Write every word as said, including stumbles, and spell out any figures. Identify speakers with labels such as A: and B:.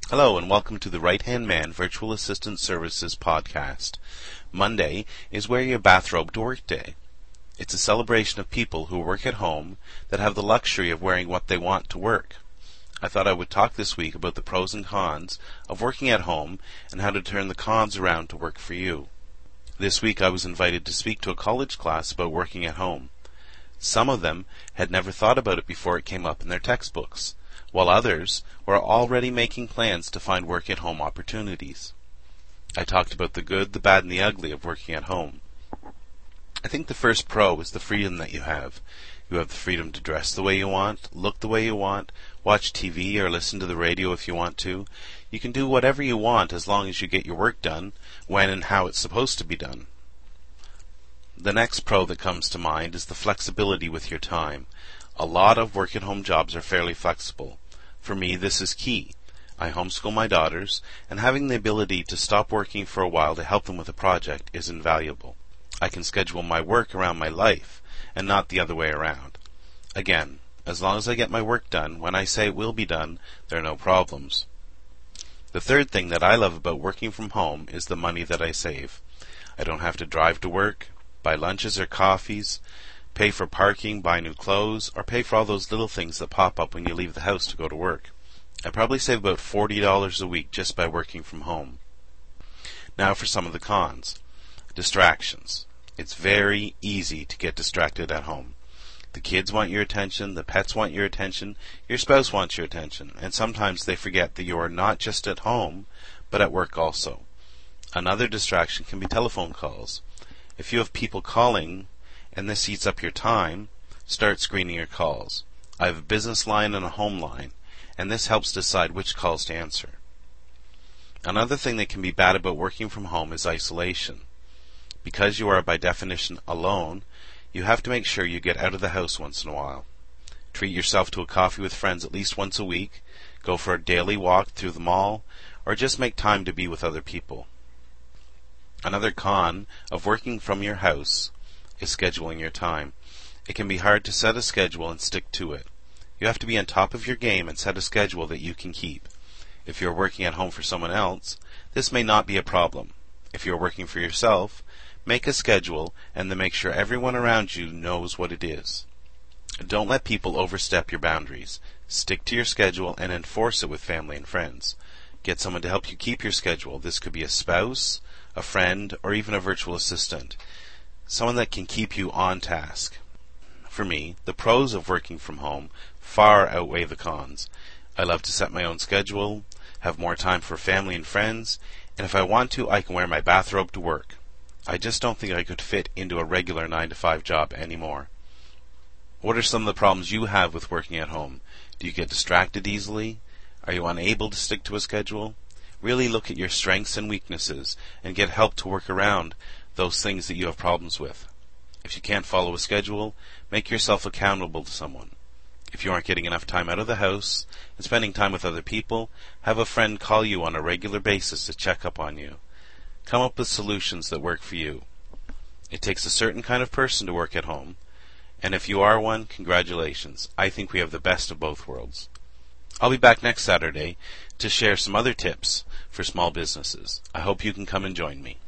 A: Hello and welcome to the Right Hand Man Virtual Assistant Services podcast. Monday is Wear Your Bathrobe to Work Day. It's a celebration of people who work at home that have the luxury of wearing what they want to work. I thought I would talk this week about the pros and cons of working at home and how to turn the cons around to work for you. This week I was invited to speak to a college class about working at home. Some of them had never thought about it before it came up in their textbooks, while others were already making plans to find work-at-home opportunities. I talked about the good, the bad, and the ugly of working at home. I think the first pro is the freedom that you have. You have the freedom to dress the way you want, look the way you want, watch T V or listen to the radio if you want to. You can do whatever you want as long as you get your work done, when and how it's supposed to be done. The next pro that comes to mind is the flexibility with your time. A lot of work-at-home jobs are fairly flexible. For me, this is key. I homeschool my daughters, and having the ability to stop working for a while to help them with a project is invaluable. I can schedule my work around my life, and not the other way around. Again, as long as I get my work done, when I say it will be done, there are no problems. The third thing that I love about working from home is the money that I save. I don't have to drive to work, buy lunches or coffees, pay for parking, buy new clothes, or pay for all those little things that pop up when you leave the house to go to work. I probably save about forty dollars a week just by working from home. Now for some of the cons. Distractions. It's very easy to get distracted at home. The kids want your attention, the pets want your attention, your spouse wants your attention, and sometimes they forget that you are not just at home, but at work also. Another distraction can be telephone calls. If you have people calling, and this eats up your time, start screening your calls. I have a business line and a home line, and this helps decide which calls to answer. Another thing that can be bad about working from home is isolation. Because you are by definition alone, you have to make sure you get out of the house once in a while. Treat yourself to a coffee with friends at least once a week, go for a daily walk through the mall, or just make time to be with other people. Another con of working from your house is scheduling your time. It can be hard to set a schedule and stick to it. You have to be on top of your game and set a schedule that you can keep. If you're working at home for someone else, this may not be a problem. If you're working for yourself, make a schedule and then make sure everyone around you knows what it is. Don't let people overstep your boundaries. Stick to your schedule and enforce it with family and friends. Get someone to help you keep your schedule. This could be a spouse, a friend, or even a virtual assistant. Someone that can keep you on task. For me, the pros of working from home far outweigh the cons. I love to set my own schedule, have more time for family and friends, and if I want to, I can wear my bathrobe to work. I just don't think I could fit into a regular nine to five job anymore. What are some of the problems you have with working at home? Do you get distracted easily? Are you unable to stick to a schedule? Really look at your strengths and weaknesses and get help to work around those things that you have problems with. If you can't follow a schedule, make yourself accountable to someone. If you aren't getting enough time out of the house and spending time with other people, have a friend call you on a regular basis to check up on you. Come up with solutions that work for you. It takes a certain kind of person to work at home, and if you are one, congratulations. I think we have the best of both worlds. I'll be back next Saturday to share some other tips for small businesses. I hope you can come and join me.